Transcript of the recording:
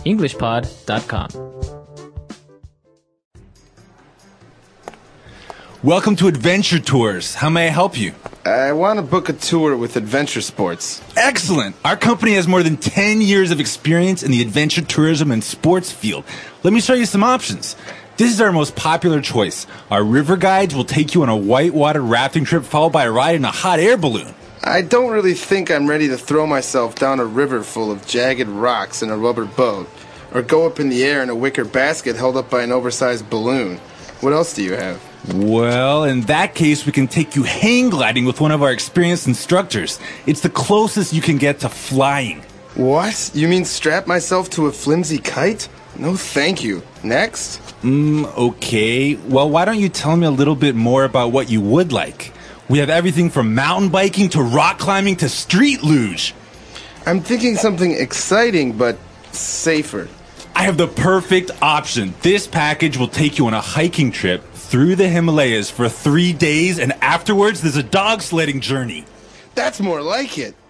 englishpod.com. Welcome to Adventure Tours. How may I help you? I want to book a tour with Adventure Sports. Excellent. Our company has more than 10 years of experience in the adventure tourism and sports field. Let me show you some options. This is our most popular choice. Our river guides will take you on a whitewater rafting trip followed by a ride in a hot air balloon. I don't really think I'm ready to throw myself down a river full of jagged rocks in a rubber boat, or go up in the air in a wicker basket held up by an oversized balloon. What else do you have? Well, in that case, we can take you hang gliding with one of our experienced instructors. It's the closest you can get to flying. What? You mean strap myself to a flimsy kite? No, thank you. Next? Okay. Well, why don't you tell me a little bit more about what you would like? We have everything from mountain biking to rock climbing to street luge. I'm thinking something exciting, but safer. I have the perfect option. This package will take you on a hiking trip through the Himalayas for 3 days, and afterwards there's a dog sledding journey. That's more like it.